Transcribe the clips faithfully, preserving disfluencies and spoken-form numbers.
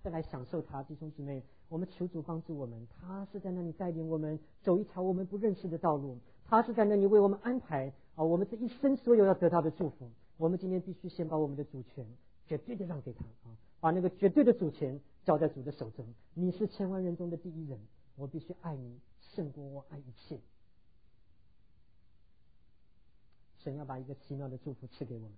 再来享受他。弟兄姊妹，我们求主帮助我们，他是在那里带领我们走一条我们不认识的道路，他是在那里为我们安排啊，我们这一生所有要得到的祝福。我们今天必须先把我们的主权绝对的让给他啊，把那个绝对的主权交在主的手中。你是千万人中的第一人，我必须爱你胜过我爱一切。神要把一个奇妙的祝福赐给我们。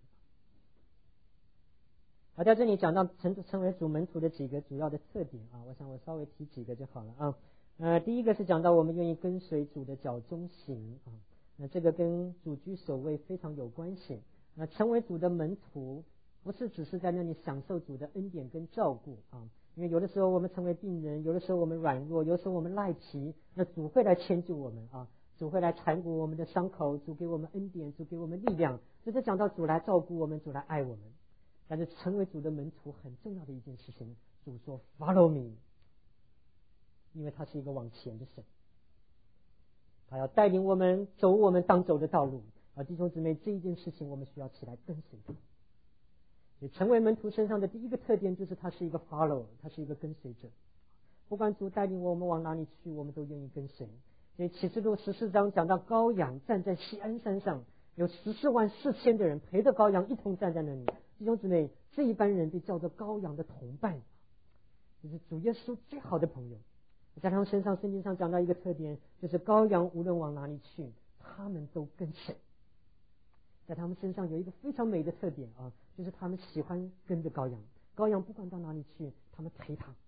好，在这里讲到成成为主门徒的几个主要的特点啊，我想我稍微提几个就好了啊。呃，第一个是讲到我们愿意跟随主的脚中行啊，那这个跟主居首位非常有关系。那成为主的门徒，不是只是在那里享受主的恩典跟照顾啊，因为有的时候我们成为病人，有的时候我们软弱，有的时候我们赖皮，那主会来迁就我们啊，主会来缠裹我们的伤口，主给我们恩典，主给我们力量，这是讲到主来照顾我们，主来爱我们。但是成为主的门徒很重要的一件事情，主说 Follow me， 因为他是一个往前的神，他要带领我们走我们当走的道路啊，弟兄姊妹，这一件事情我们需要起来跟随他。所以成为门徒身上的第一个特点就是他是一个 follower， 他是一个跟随者。不管主带领我们往哪里去，我们都愿意跟随。所以启示录十四章讲到羔羊站在锡安山上，有十四万四千的人陪着羔羊一同站在那里。弟兄姊妹，这一班人被叫做羔羊的同伴，就是主耶稣最好的朋友。在他们身上，圣经上讲到一个特点，就是羔羊无论往哪里去，他们都跟随。在他们身上有一个非常美的特点啊，就是他们喜欢跟着羔羊，羔羊不管到哪里去，他们陪他。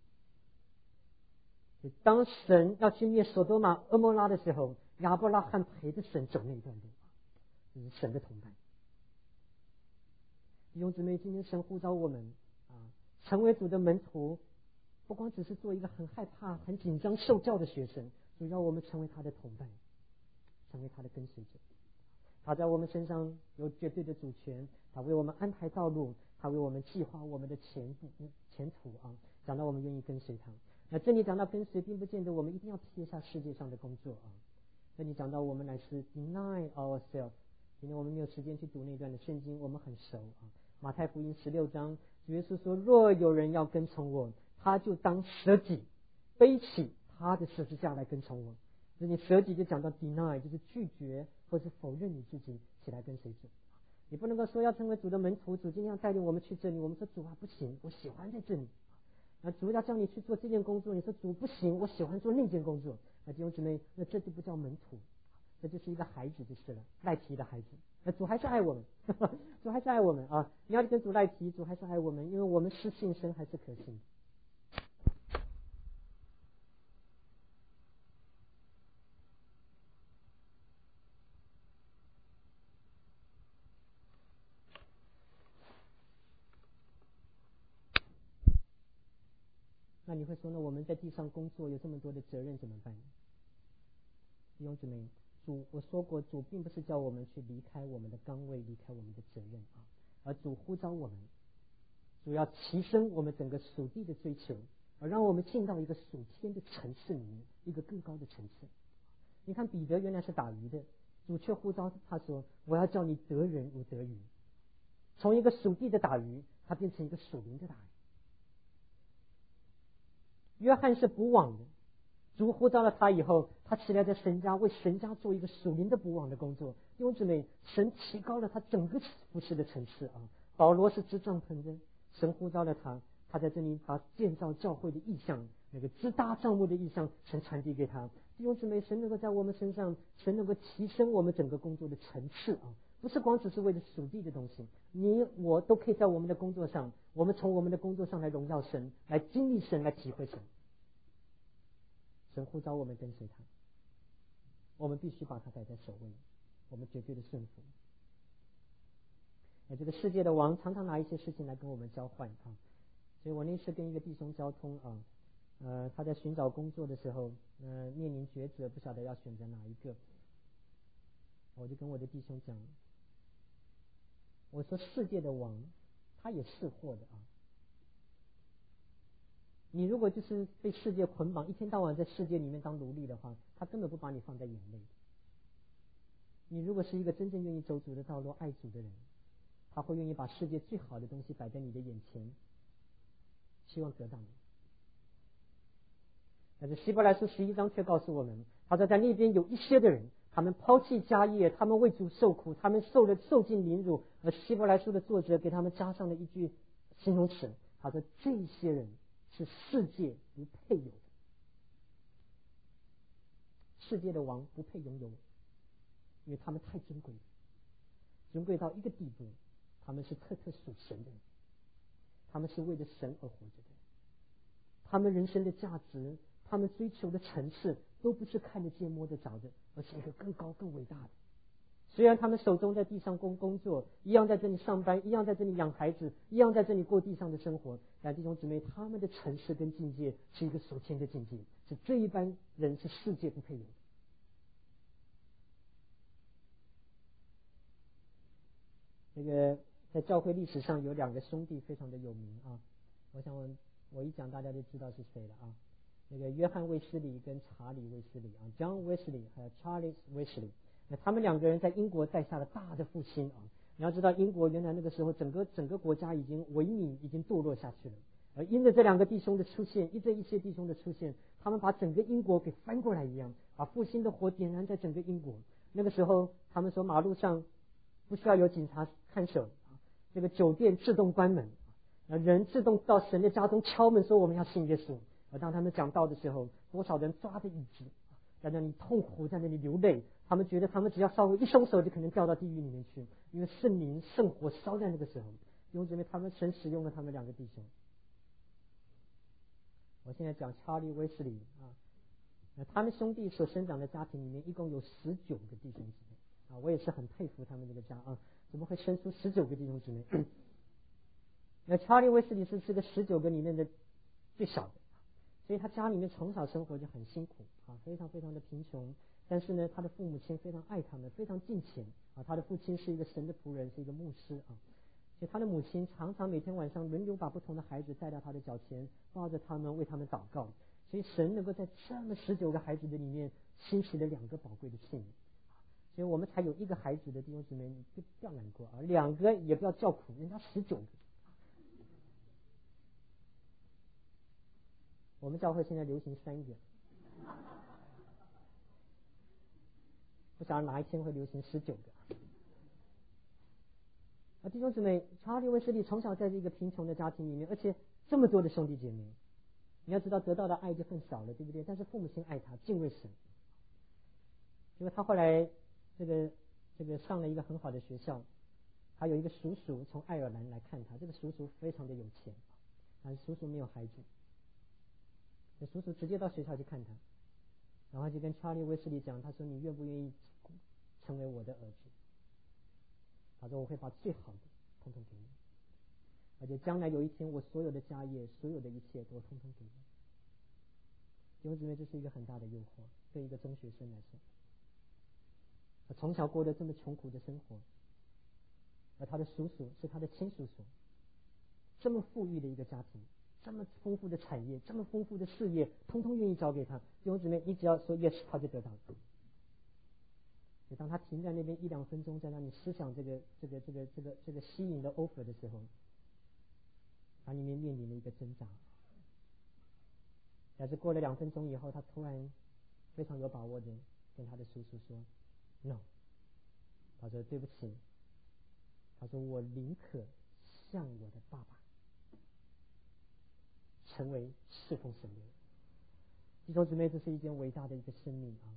当神要去灭所多玛蛾摩拉的时候，亚伯拉罕陪着神走那段路，这是神的同伴。弟兄姊妹，今天神呼召我们啊，成为主的门徒，不光只是做一个很害怕、很紧张受教的学生，主要我们成为他的同伴，成为他的跟随者。他在我们身上有绝对的主权，他为我们安排道路，他为我们计划我们的前步前途啊。讲到我们愿意跟随他，那这里讲到跟随，并不见得我们一定要撇下世界上的工作啊。这里讲到我们乃是 deny ourselves。今天我们没有时间去读那段的圣经，我们很熟啊。马太福音十六章，主耶稣说：“若有人要跟从我，他就当舍己，背起他的十字架来跟从我。”所以你舍己就讲到 deny， 就是拒绝或是否认你自己，起来跟随主。你不能够说要成为主的门徒，主今天要带领我们去这里，我们说主啊不行，我喜欢在这里。那主要叫你去做这件工作，你说主不行，我喜欢做那件工作。那弟兄姊妹，那这就不叫门徒，这就是一个孩子就是了，赖皮的孩子。那主还是爱我们，呵呵主还是爱我们啊！你要跟主赖皮，主还是爱我们，因为我们是信神还是可信的。那你会说呢？我们在地上工作有这么多的责任怎么办？弟兄姊妹，主我说过，主并不是叫我们去离开我们的岗位，离开我们的责任啊，而主呼召我们，主要提升我们整个属地的追求，而让我们进到一个属天的层次里面，一个更高的层次。你看彼得原来是打鱼的，主却呼召他说：“我要叫你得人如得鱼。”从一个属地的打鱼，他变成一个属灵的打鱼。约翰是捕网的，主呼召了他以后，他起来在神家为神家做一个属灵的捕网的工作。弟兄姊妹，神提高了他整个服事的层次啊！保罗是织帐篷的，神呼召了他，他在这里把建造教会的意向，那个支搭帐幕的意向，神传递给他。弟兄姊妹，神能够在我们身上，神能够提升我们整个工作的层次啊！不是光只是为了属地的东西，你我都可以在我们的工作上，我们从我们的工作上来荣耀神，来经历神，来体会神。神呼召我们跟随他，我们必须把他摆在首位，我们绝对的顺服。那这个世界的王常常拿一些事情来跟我们交换啊，所以我那次跟一个弟兄交通啊，呃，他在寻找工作的时候，呃，面临抉择，不晓得要选择哪一个，我就跟我的弟兄讲，我说世界的王他也是货的啊。你如果就是被世界捆绑，一天到晚在世界里面当奴隶的话，他根本不把你放在眼内。你如果是一个真正愿意走主的道路、爱主的人，他会愿意把世界最好的东西摆在你的眼前， 希望得到你。但是希伯来书十一章却告诉我们，他说在那边有一些的人，他们抛弃家业，他们为主受苦，他们受了受尽凌辱。而希伯来书的作者给他们加上了一句形容词，他说这些人是世界不配有的，世界的王不配拥有我，因为他们太珍贵了，珍贵到一个地步，他们是特特属神的人，他们是为了神而活着的，他们人生的价值，他们追求的层次都不是看得见摸得着的，而是一个更高更伟大的。虽然他们手中在地上工工作，一样在这里上班，一样在这里养孩子，一样在这里过地上的生活，但弟兄姊妹，他们的层次跟境界是一个属天的境界，是这一般人是世界不配有的。这个在教会历史上有两个兄弟非常的有名啊，我想我我一讲大家就知道是谁了啊。那个约翰卫斯理跟查理卫斯理啊 ，John Wesley 还有 Charles Wesley， 那他们两个人在英国带下了大的复兴啊。你要知道，英国原来那个时候整个整个国家已经萎靡，已经堕落下去了。而因着这两个弟兄的出现，因着一些弟兄的出现，他们把整个英国给翻过来一样，把复兴的火点燃在整个英国。那个时候，他们说马路上不需要有警察看守啊，这个酒店自动关门，啊，人自动到神的家中敲门说我们要信耶稣。而当他们讲道的时候，多少人抓着椅子在那里痛苦，在那里流泪，他们觉得他们只要稍微一松手就可能掉到地狱里面去，因为圣灵圣火烧在那个时候。弟兄姊妹，他们神使用了他们两个弟兄。我现在讲查理威斯理啊，那他们兄弟所生长的家庭里面一共有十九个弟兄姊妹啊，我也是很佩服他们这个家啊，怎么会生出十九个弟兄姊妹？那查理威斯理是这个十九个里面的最小的。所以他家里面从小生活就很辛苦啊，非常非常的贫穷。但是呢，他的父母亲非常爱他们，非常敬虔啊。他的父亲是一个神的仆人，是一个牧师啊。所以他的母亲常常每天晚上轮流把不同的孩子带到他的脚前，抱着他们为他们祷告。所以神能够在这么十九个孩子的里面兴起了两个宝贵的信。所以我们才有一个孩子的弟兄姊妹，你就不要难过啊，两个也不要叫苦，人家十九个。我们教会现在流行三个，不晓得哪一天会流行十九个。啊，弟兄姊妹，查理威斯利从小在这个贫穷的家庭里面，而且这么多的兄弟姐妹，你要知道得到的爱就更少了，对不对？但是父母亲爱他，敬畏神。结果他后来这个这个上了一个很好的学校，还有一个叔叔从爱尔兰来看他，这个叔叔非常的有钱，但是叔叔没有孩子。叔叔直接到学校去看他，然后就跟查理威斯利讲，他说你愿不愿意成为我的儿子？他说我会把最好的统统给你，而且将来有一天我所有的家业，所有的一切都统统给你。弟兄姊妹，这是一个很大的诱惑，对一个中学生来说，他从小过得这么穷苦的生活，而他的叔叔是他的亲叔叔，这么富裕的一个家庭，这么丰富的产业，这么丰富的事业，通通愿意交给他。弟兄姊妹，你只要说 yes， 他就得到了。当他停在那边一两分钟，在那里思想这个这个这个这个这个吸引的 offer 的时候，他里面面临了一个挣扎。但是过了两分钟以后，他突然非常有把握的跟他的叔叔说 no， 他说对不起，他说我宁可像我的爸爸成为侍奉神的人。弟兄姊妹，这是一件伟大的一个生命啊！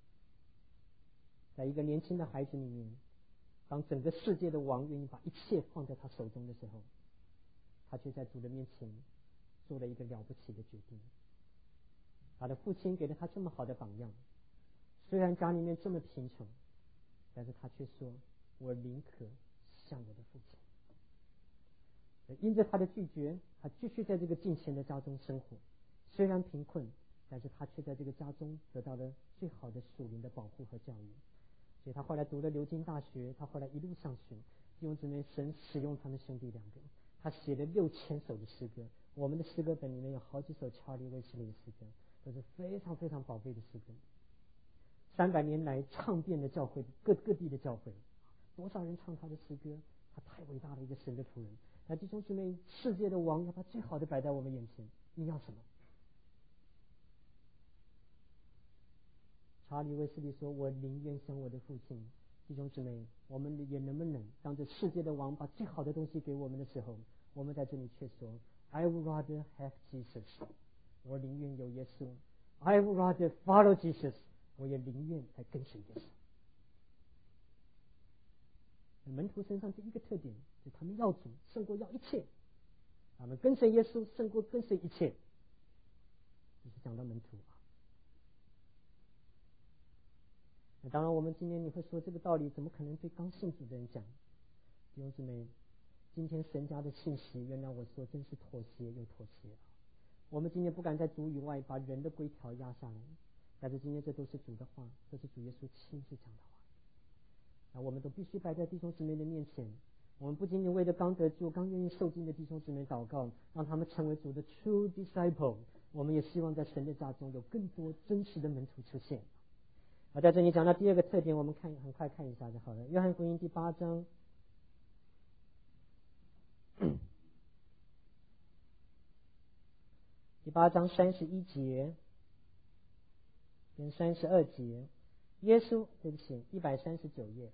在一个年轻的孩子里面，当整个世界的王愿意把一切放在他手中的时候，他却在主的面前做了一个了不起的决定。他的父亲给了他这么好的榜样，虽然家里面这么贫穷，但是他却说我宁可像我的父亲。因着他的拒绝，他继续在这个敬虔的家中生活，虽然贫困，但是他却在这个家中得到了最好的属灵的保护和教育。所以他后来读了牛津大学，他后来一路上学。弟兄姊妹，神使用他们兄弟两个，他写了六千首的诗歌。我们的诗歌本里面有好几首查理威斯利的诗歌，都是非常非常宝贝的诗歌。三百年来唱遍了教会各各地的教会，多少人唱他的诗歌，他太伟大了一个神的仆人。 那弟兄姊妹，世界的王要把最好的摆在我们眼前，你要什么？查理·卫斯理说：“我宁愿像我的父亲。”弟兄姊妹，我们也能不能当着世界的王把最好的东西给我们的时候，我们在这里却说 ：“I would rather have Jesus。”我宁愿有耶稣。I would rather follow Jesus。我也宁愿来跟随耶稣。门徒身上第一个特点，就是他们要主胜过要一切，他们跟随耶稣胜过跟随一切。这是讲到门徒啊。那当然，我们今天你会说这个道理怎么可能对刚信主的人讲？弟兄姊妹，今天神家的信息，原来我说真是妥协又妥协啊！我们今天不敢在主以外把人的规条压下来，但是今天这都是主的话，这是主耶稣亲自讲的话。那我们都必须摆在弟兄姊妹的面前。我们不仅仅为了刚得救、刚愿意受浸的弟兄姊妹祷告，让他们成为主的 true disciple。我们也希望在神的家中有更多真实的门徒出现。啊，在这里讲到第二个特点，我们看很快看一下就好了。约翰福音第八章，第八章三十一节跟三十二节，耶稣，对不起，一百三十九页。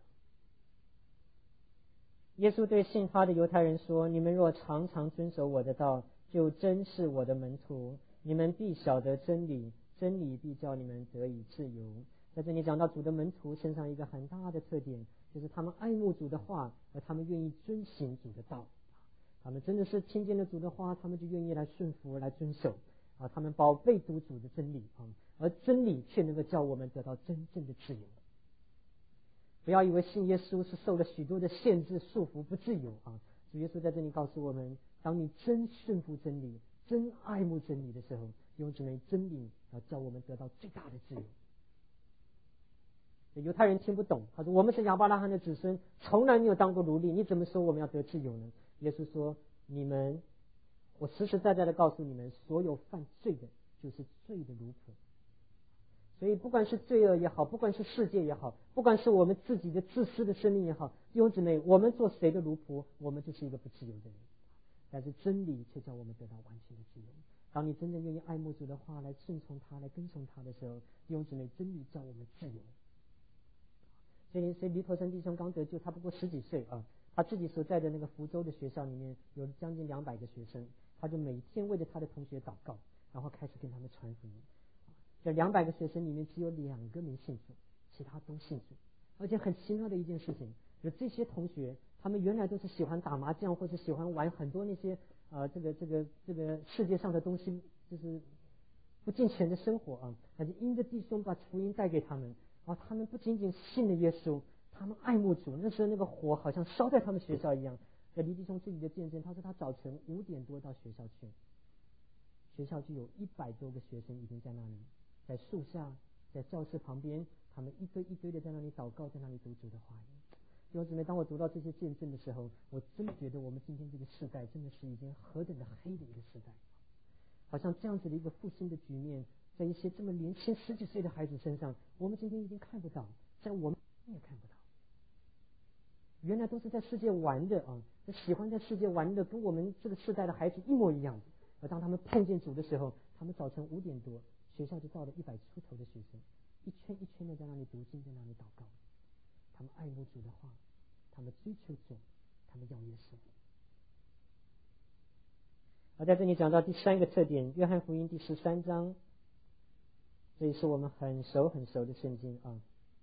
耶稣对信他的犹太人说：“你们若常常遵守我的道，就真是我的门徒。你们必晓得真理，真理必叫你们得以自由。”在这里讲到主的门徒身上一个很大的特点，就是他们爱慕主的话，而他们愿意遵行主的道。他们真的是听见了主的话，他们就愿意来顺服、来遵守啊。他们宝贝读主的真理啊，而真理却能够叫我们得到真正的自由。不要以为信耶稣是受了许多的限制、束缚、不自由啊！主耶稣在这里告诉我们：当你真顺服真理、真爱慕真理的时候，用这枚真理要叫我们得到最大的自由。犹太人听不懂，他说：“我们是亚伯拉罕的子孙，从来没有当过奴隶，你怎么说我们要得自由呢？”耶稣说：“你们，我实实在在的告诉你们，所有犯罪的，就是罪的奴仆。所以，不管是罪恶也好，不管是世界也好，不管是我们自己的自私的生命也好，弟兄姊妹，我们做谁的奴仆，我们就是一个不自由的人。但是真理却叫我们得到完全的自由。当你真正愿意爱慕主的话，来顺从他，来跟从他的时候，弟兄姊妹，真理叫我们自由。”所以，所以黎头生弟兄刚得救，他不过十几岁啊，他自己所在的那个福州的学校里面有将近两百个学生，他就每天为着他的同学祷告，然后开始跟他们传福音。这两百个学生里面只有两个没信主，其他都信主。而且很奇妙的一件事情，就这些同学，他们原来都是喜欢打麻将或者喜欢玩很多那些呃这个这个这个世界上的东西，就是不敬虔的生活啊。但是因着弟兄把福音带给他们。啊，他们不仅仅信了耶稣，他们爱慕主。那时候那个火好像烧在他们学校一样。在黎弟兄自己的见证，他说他早晨五点多到学校去，学校就有一百多个学生已经在那里，在树下，在教室旁边，他们一堆一堆的在那里祷告，在那里读主的话语。弟兄姊妹，当我读到这些见证的时候，我真觉得我们今天这个时代真的是一件何等的黑的一个时代，好像这样子的一个复兴的局面。在一些这么年轻十几岁的孩子身上，我们今天已经看不到，在我们也看不到。原来都是在世界玩的啊，喜欢在世界玩的，跟我们这个世代的孩子一模一样的。而当他们碰见主的时候，他们早晨五点多，学校就到了一百出头的学生，一圈一圈的在那里读经，在那里祷告。他们爱慕主的话，他们追求主，他们要耶稣。而在这里讲到第三个特点，约翰福音第十三章。这也是我们很熟很熟的圣经啊。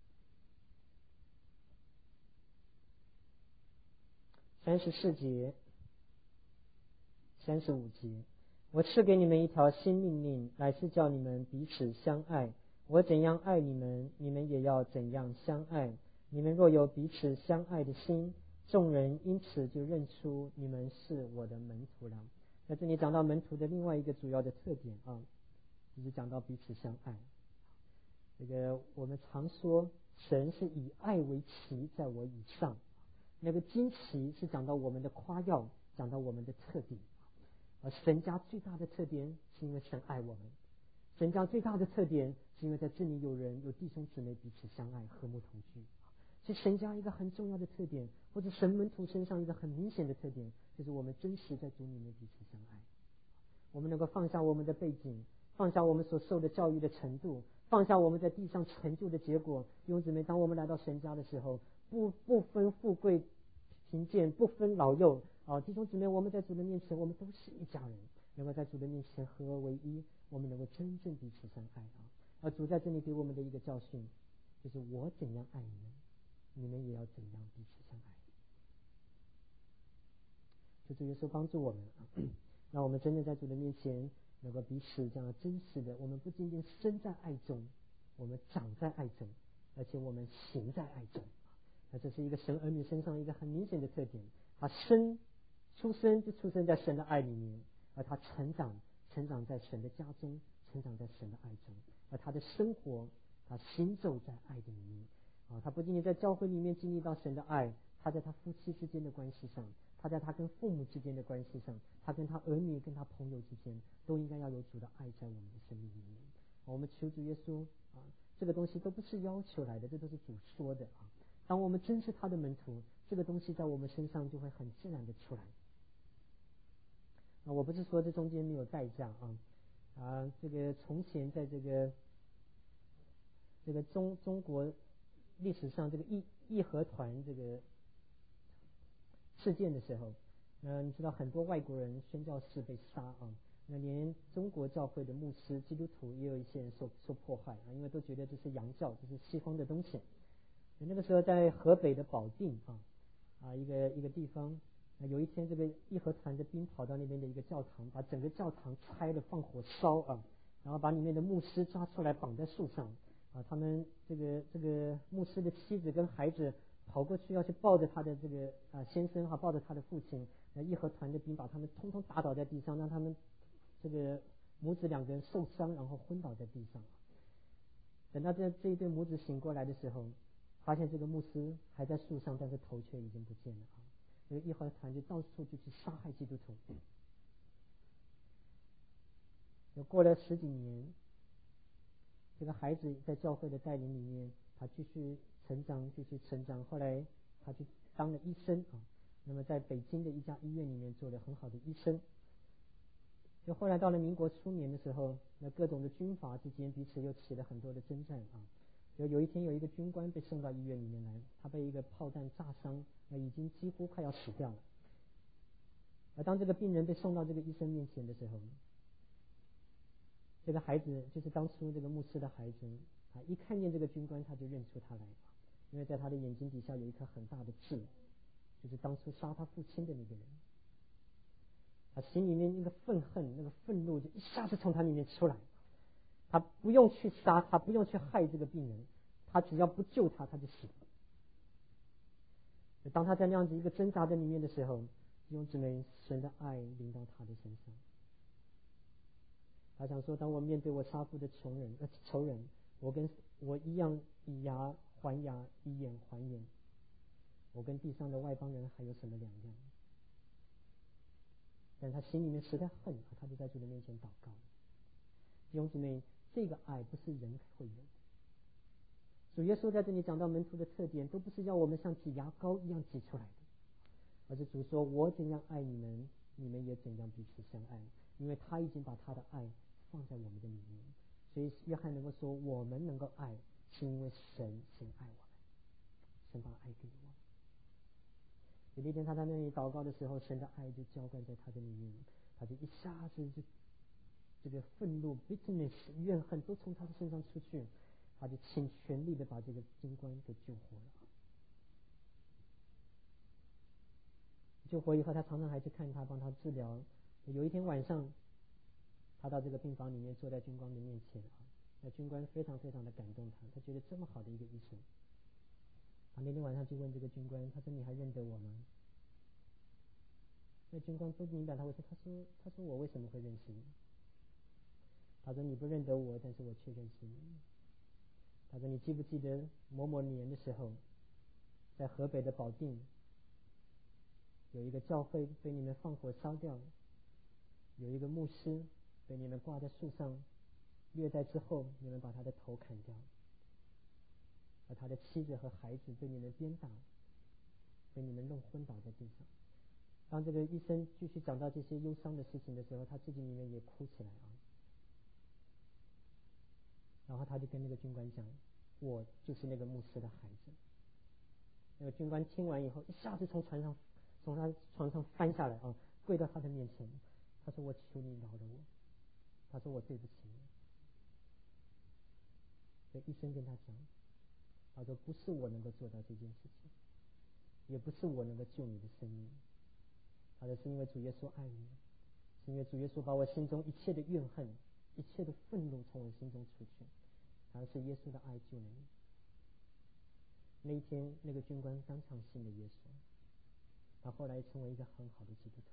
三十四节、三十五节，我赐给你们一条新命令，乃是叫你们彼此相爱。我怎样爱你们，你们也要怎样相爱。你们若有彼此相爱的心，众人因此就认出你们是我的门徒了。在这里讲到门徒的另外一个主要的特点啊。就是讲到彼此相爱。这个我们常说神是以爱为旗在我以上，那个旌旗是讲到我们的夸耀，讲到我们的特点。而神家最大的特点是因为神爱我们，神家最大的特点是因为在这里有人有弟兄姊妹彼此相爱，和睦同居。所以神家一个很重要的特点，或者神门徒身上一个很明显的特点， 就是我们真实在主里面彼此相爱。我们能够放下我们的背景，放下我们所受的教育的程度，放下我们在地上成就的结果。弟兄姊妹，当我们来到神家的时候，不不分富贵贫贱，不分老幼啊，弟兄姊妹，我们在主的面前，我们都是一家人，能够在主的面前合而为一，我们能够真正彼此相爱啊。而主在这里给我们的一个教训，就是我怎样爱你们，你们也要怎样彼此相爱。就主耶稣帮助我们啊，让我们真正在主的面前能够彼此这样真实的，我们不仅仅生在爱中，我们长在爱中，而且我们行在爱中。那这是一个神儿女身上一个很明显的特点，他生出生就出生在神的爱里面，而他成长成长在神的家中，成长在神的爱中，而他的生活他行走在爱的里面啊，他不仅仅在教会里面经历到神的爱，他在他夫妻之间的关系上，他在他跟父母之间的关系上，他跟他儿女跟他朋友之间，都应该要有主的爱在我们的生命里面。我们求主耶稣啊，这个东西都不是要求来的，这都是主说的啊。当我们真是他的门徒，这个东西在我们身上就会很自然的出来。啊，我不是说这中间没有代价啊啊，这个从前在这个这个中中国历史上这个义义和团这个事件的时候，那你知道很多外国人宣教士被杀啊，那连中国教会的牧师基督徒也有一些人受受迫害啊，因为都觉得这是洋教，这是西方的东西。那个时候在河北的保定啊啊一个一个地方，有一天这个义和团的兵跑到那边的一个教堂，把整个教堂拆了放火烧啊，然后把里面的牧师抓出来绑在树上啊，他们这个这个牧师的妻子跟孩子跑过去要去抱着他的这个啊先生哈，抱着他的父亲，那义和团的兵把他们通通打倒在地上，让他们这个母子两个人受伤，然后昏倒在地上。等到这这一对母子醒过来的时候，发现这个牧师还在树上，但是头却已经不见了啊！这个义和团就到处就去杀害基督徒。又过了十几年，这个孩子在教会的带领里面，他继续成长，继续成长。后来他去当了医生啊，那么在北京的一家医院里面做了很好的医生。就后来到了民国初年的时候，那各种的军阀之间彼此又起了很多的征战啊。有有一天有一个军官被送到医院里面来，他被一个炮弹炸伤，那已经几乎快要死掉了。而当这个病人被送到这个医生面前的时候，这个孩子就是当初这个牧师的孩子，他一看见这个军官他就认出他来，因为在他的眼睛底下有一颗很大的痣，就是当初杀他父亲的那个人。他心里面那个愤恨那个愤怒就一下子从他里面出来，他不用去杀他，不用去害这个病人，他只要不救他他就死了。当他在那样子一个挣扎在里面的时候，弟兄姊妹，神的爱临到他的身上。他想说，当我面对我杀父的穷人呃仇人，我跟我一样以牙还牙，以眼还眼，我跟地上的外邦人还有什么两样？但他心里面实在恨，他就在主的面前祷告。弟兄姊妹，这个爱不是人会有的。主耶稣在这里讲到门徒的特点，都不是要我们像挤牙膏一样挤出来的，而是主说：“我怎样爱你们，你们也怎样彼此相爱。”因为他已经把他的爱放在我们的里面，所以约翰能够说我们能够爱，是因为神先爱我们，神把爱给我们。有那天他在那里祷告的时候，神的爱就浇灌在他的里面，他就一下子就这个愤怒 bitterness 怨恨都从他的身上出去，他就尽全力的把这个军官给救活了。救活以后，他常常还去看他，帮他治疗。有一天晚上，他到这个病房里面，坐在军官的面前啊，那军官非常非常的感动他，他觉得这么好的一个医生。他那天晚上就问这个军官，他说：“你还认得我吗？”那军官不明白他为什么，他说：“他说我为什么会认识你？”他说：“你不认得我，但是我却认识你。”他说：“你记不记得某某年的时候，在河北的保定，有一个教会被你们放火烧掉，有一个牧师被你们挂在树上虐待之后，你们把他的头砍掉，而他的妻子和孩子被你们鞭打，被你们弄昏倒在地上。 当这个医生继续讲到这些忧伤的事情的时候，他自己里面也哭起来啊。然后他就跟那个军官讲，我就是那个牧师的孩子。那个军官听完以后，一下子从船上从他床上翻下来啊，跪到他的面前，他说我求你饶了我，他说我对不起你。所以医生跟他讲，他说不是我能够做到这件事情，也不是我能够救你的生命，他说是因为主耶稣爱你，是因为主耶稣把我心中一切的怨恨一切的愤怒从我心中出去，而是耶稣的爱救了你。那一天那个军官当场信了耶稣，他后来成为一个很好的基督徒。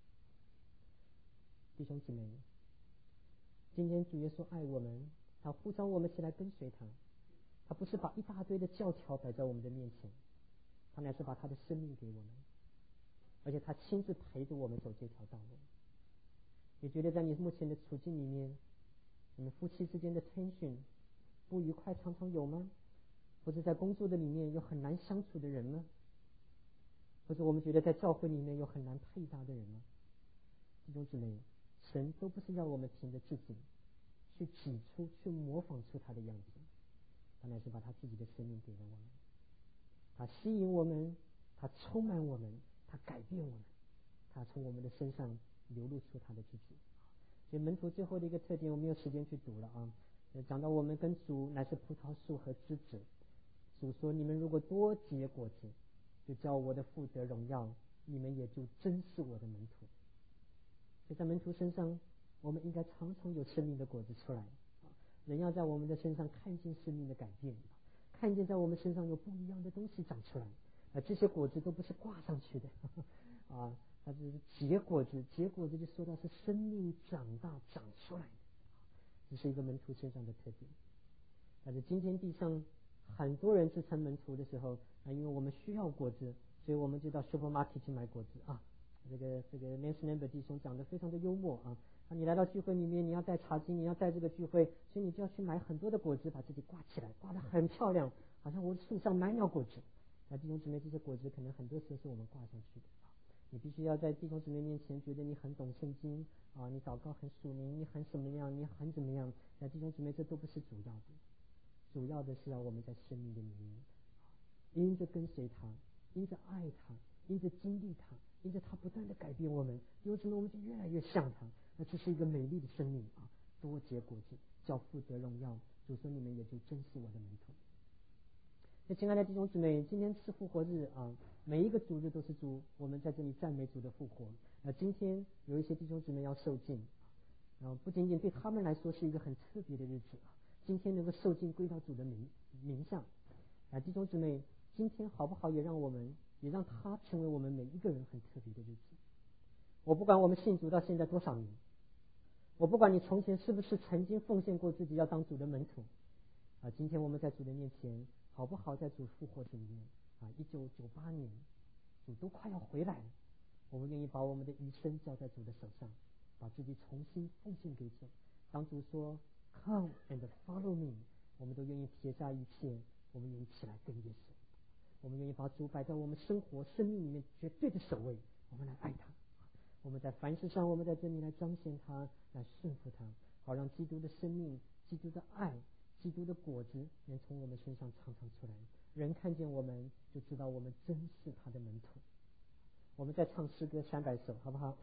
弟兄姊妹，今天主耶稣爱我们，他呼召我们起来跟随他，他不是把一大堆的教条摆在我们的面前，他乃是把他的生命给我们，而且他亲自陪着我们走这条道路。你觉得在你目前的处境里面，你们夫妻之间的tension不愉快常常有吗？或者在工作的里面有很难相处的人吗？或者我们觉得在教会里面有很难配搭的人吗？弟兄姊妹，神都不是要我们凭着自己去挤出去模仿出他的样子，他乃是把他自己的生命给了我们，他吸引我们，他充满我们，他改变我们，他从我们的身上流露出他的自己。所以门徒最后的一个特点我没有时间去读了啊，讲到我们跟主乃是葡萄树和枝子，主说你们如果多结果子，就叫我的父得荣耀，你们也就真是我的门徒。所以在门徒身上我们应该常常有生命的果子出来，人要在我们的身上看见生命的改变，看见在我们身上有不一样的东西长出来，啊，这些果子都不是挂上去的啊，它是结果子，结果子就说到是生命长大长出来的，这是一个门徒身上的特点。但是今天地上很多人自称门徒的时候啊，因为我们需要果子，所以我们就到 supermarket 去买果子啊。这个这个 Nancy Number 弟兄讲的非常的幽默啊，啊你来到聚会里面，你要带茶巾，你要带这个聚会，所以你就要去买很多的果子，把自己挂起来，挂得很漂亮，好像我的树上满了果子。那弟兄姊妹，这些果子可能很多时候是我们挂上去的，你必须要在弟兄姊妹面前觉得你很懂圣经啊，你祷告很属灵，你很什么样，你很怎么样。那弟兄姊妹，这都不是主要的，主要的是让我们在生命的里面因着跟随他，因着爱他，因着经历他，因着他不断的改变我们，有时候我们就越来越像他。那这是一个美丽的生命啊，多结果子，叫父得荣耀。主说你们也就真是我的门徒。那亲爱的弟兄姊妹，今天是复活日啊，每一个主日都是主，我们在这里赞美主的复活。那今天有一些弟兄姊妹要受尽，然后不仅仅对他们来说是一个很特别的日子啊，今天能够受尽归到主的名名下啊，弟兄姊妹，今天好不好也让我们也让他成为我们每一个人很特别的日子。我不管我们信主到现在多少年，我不管你从前是不是曾经奉献过自己要当主的门徒啊，今天我们在主的面前好不好在主复活里面啊，一九九八年主都快要回来了，我们愿意把我们的余生交在主的手上，把自己重新奉献给主。当主说 Come and follow me， 我们都愿意撇下一切，我们愿意起来跟耶稣，我们愿意把主摆在我们生活生命里面绝对的首位，我们来爱他，我们在凡事上我们在这里来彰显他，来顺服他，好让基督的生命，基督的爱，基督的果子能从我们身上常常出来，人看见我们就知道我们真是他的门徒。我们再唱诗歌三百首好不好？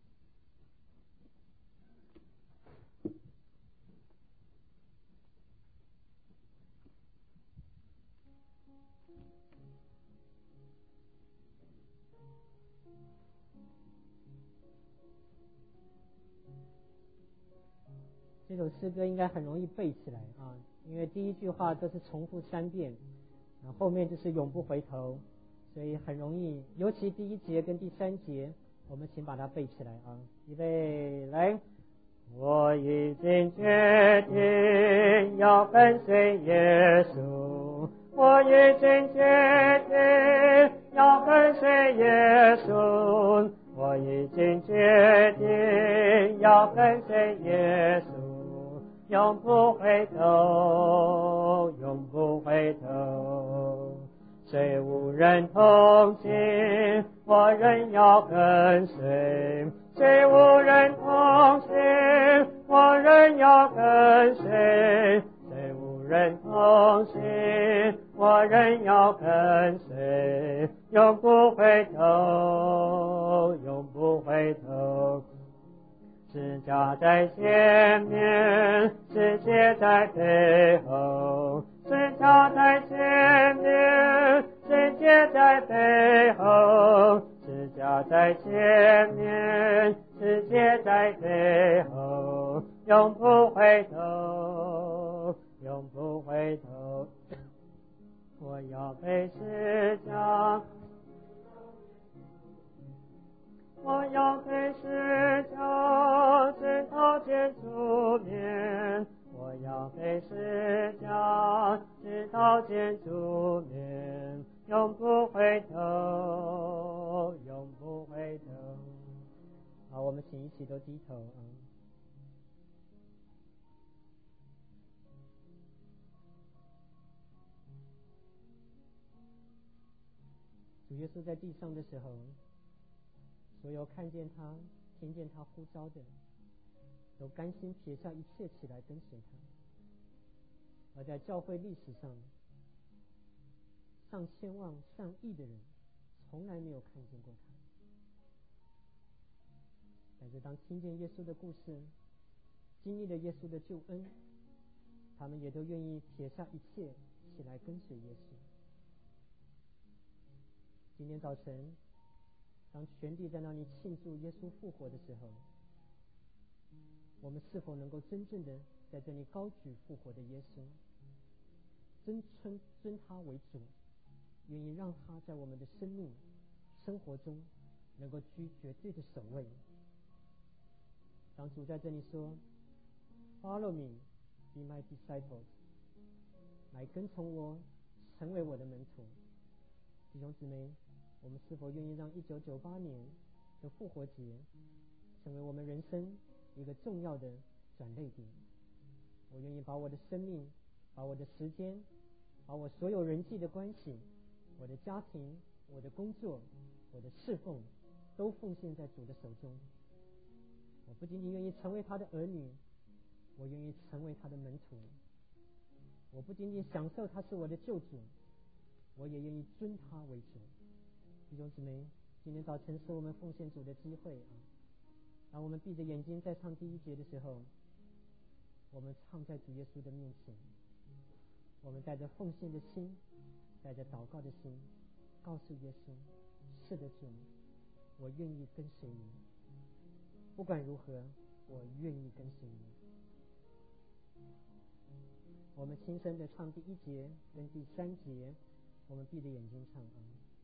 这首诗歌应该很容易背起来啊，因为第一句话都是重复三遍，然后后面就是永不回头，所以很容易，尤其第一节跟第三节，我们请把它背起来啊！预备来，我已经决定要跟随耶稣，我已经决定要跟随耶稣，我已经决定要跟随耶稣。永不回头，永不回头，虽无人同行， 我仍要跟随。虽无人同行，我仍要跟随。虽无人同行，我仍要跟随。永不回头，永不回头。十架在前面，世界在背后。十架在前面，世界在背后。十架在前面，世界在背后。永不回头，永不回头。我要背十架，我要背十架，直到见主面。我要背十架，直到见主面。永不回头，永不回头。 好，我们请一起都低头啊。主耶稣在地上的时候，所有看见他、听见他呼召的，都甘心撇下一切起来跟随他。而在教会历史上，上千万、上亿的人从来没有看见过他。但是当听见耶稣的故事，经历了耶稣的救恩，他们也都愿意撇下一切起来跟随耶稣。今天早晨，当全地在那里庆祝耶稣复活的时候，我们是否能够真正的在这里高举复活的耶稣，尊称尊他为主，愿意让他在我们的生命生活中能够居绝对的首位。当主在这里说 Follow me, be my disciples， 来跟从我，成为我的门徒。弟兄姊妹，我们是否愿意让一九九八年的复活节成为我们人生一个重要的转捩点？我愿意把我的生命，把我的时间，把我所有人际的关系，我的家庭，我的工作，我的侍奉，都奉献在主的手中。我不仅仅愿意成为他的儿女，我愿意成为他的门徒。我不仅仅享受他是我的救主，我也愿意尊他为主。弟兄姊妹，今天早晨是我们奉献主的机会啊！当我们闭着眼睛在唱第一节的时候，我们唱在主耶稣的面前，我们带着奉献的心，带着祷告的心，告诉耶稣：是的，主，我愿意跟随你。不管如何，我愿意跟随你。我们轻声的唱第一节跟第三节，我们闭着眼睛唱啊。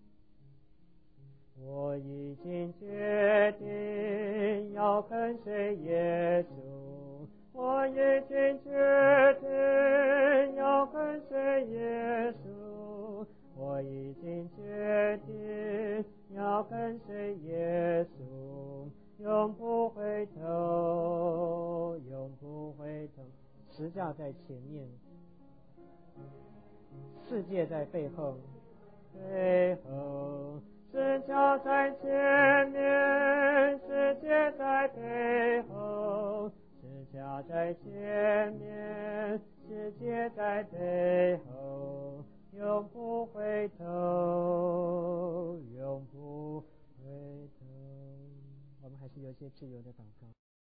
我已经决定要跟随耶稣，我已经决定要跟随耶稣，我已经决定要跟随耶稣，永不回头，永不回头。 十架在前面，世界在背后， 背后。十架在前面，世界在背后。十架在前面，世界在背后。永不回头，永不回头。 我们还是有些自由的祷告。